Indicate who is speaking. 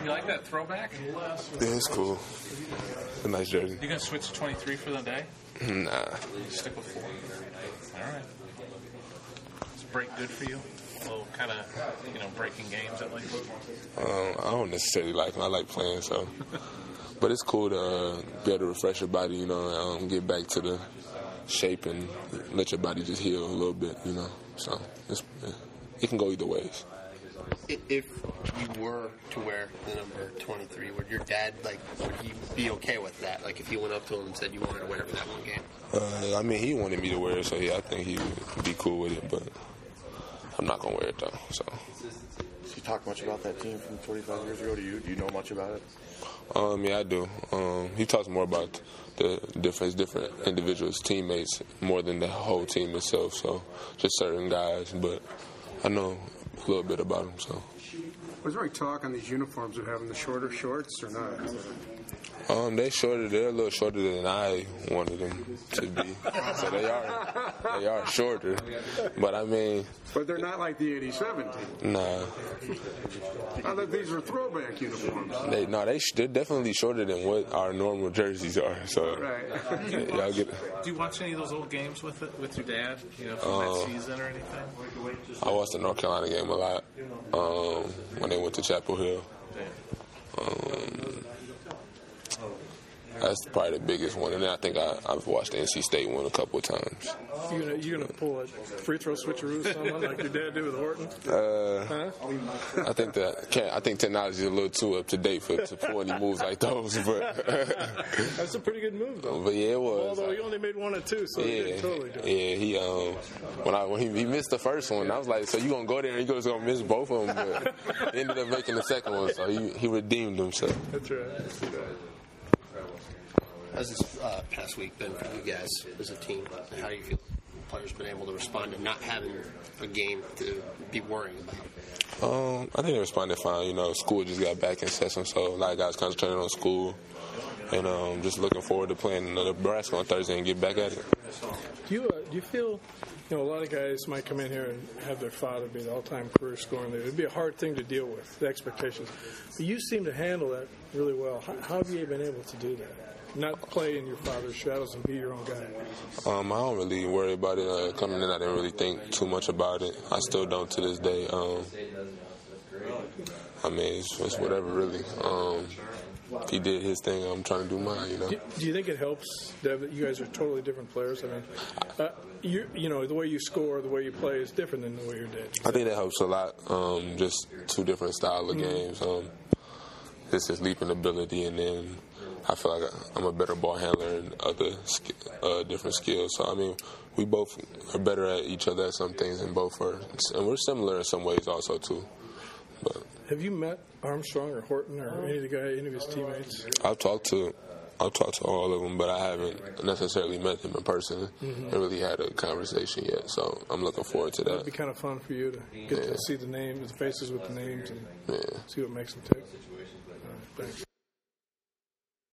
Speaker 1: You like that throwback?
Speaker 2: Yeah, it's cool. A nice jersey.
Speaker 1: You gonna switch to 23 for the day?
Speaker 2: Nah.
Speaker 1: Stick with 4. All right. Is break good for you? A little kind of, breaking games at least?
Speaker 2: I don't necessarily like them. I like playing, so. But it's cool to be able to refresh your body, get back to the shape and let your body just heal a little bit, So it can go either ways.
Speaker 3: If you were to wear the number 23, would your dad, would he be okay with that? Like, if you went up to him and said you wanted to wear it for that one game?
Speaker 2: He wanted me to wear it, so yeah, I think he would be cool with it, but I'm not going to wear it, though, so.
Speaker 4: Does he talk much about that team from 45 years ago to you? Do you know much about it?
Speaker 2: Yeah, I do. He talks more about the different individuals, teammates, more than the whole team itself, so just certain guys, but I know a little bit about them, so.
Speaker 5: Was there any talk on these uniforms of having the shorter shorts or not?
Speaker 2: They're a little shorter than I wanted them to be. So they are shorter. But
Speaker 5: But they're not like the 87 team.
Speaker 2: Nah.
Speaker 5: I thought these were throwback uniforms.
Speaker 2: They're definitely shorter than what our normal jerseys are. So
Speaker 5: Right.
Speaker 2: y'all get.
Speaker 1: Do you watch any of those old games with your dad, from that season or anything?
Speaker 2: I watched the North Carolina game a lot when they went to Chapel Hill. That's probably the biggest one, and then I think I've watched the NC State one a couple of times.
Speaker 6: You gonna pull a free throw switcheroo someone like your dad did with Horton?
Speaker 2: I think technology is a little too up to date to pull any moves like those. But
Speaker 6: that's a pretty good move, though.
Speaker 2: But yeah, it was.
Speaker 6: Although he only made 1 or 2, so he didn't totally do it.
Speaker 2: Yeah, when he missed the first one, I was like, so you gonna go there and he's gonna miss both of them? But he ended up making the second one, so he redeemed himself.
Speaker 6: That's right.
Speaker 3: How's this past week been for you guys as a team? How do you feel players been able to respond to not having a game to be worrying about?
Speaker 2: I think they responded fine. School just got back in session, so a lot of guys concentrating on school. And just looking forward to playing Nebraska on Thursday and get back at it.
Speaker 6: Do you feel, a lot of guys might come in here and have their father be the all-time career scorer leader. It'd be a hard thing to deal with, the expectations. But you seem to handle that really well. How have you been able to do that? Not play in your father's shadows and be your own guy.
Speaker 2: I don't really worry about it. Coming in, I didn't really think too much about it. I still don't to this day. It's whatever, really. He did his thing. I'm trying to do mine,
Speaker 6: Do you think it helps, Dev, that you guys are totally different players? The way you score, the way you play is different than the way your dad did.
Speaker 2: I think that helps a lot. Just two different style of games. This is leaping ability, and then I feel like I'm a better ball handler and other different skills. So, we both are better at each other at some things, and we're similar in some ways also, too. But
Speaker 6: have you met Armstrong or Horton or any of his teammates?
Speaker 2: I've talked to all of them, but I haven't necessarily met them in person and really had a conversation yet. So I'm looking forward to that.
Speaker 6: It'd be kind of fun for you to get to see the names, the faces with the names, and see what makes them tick. Thanks.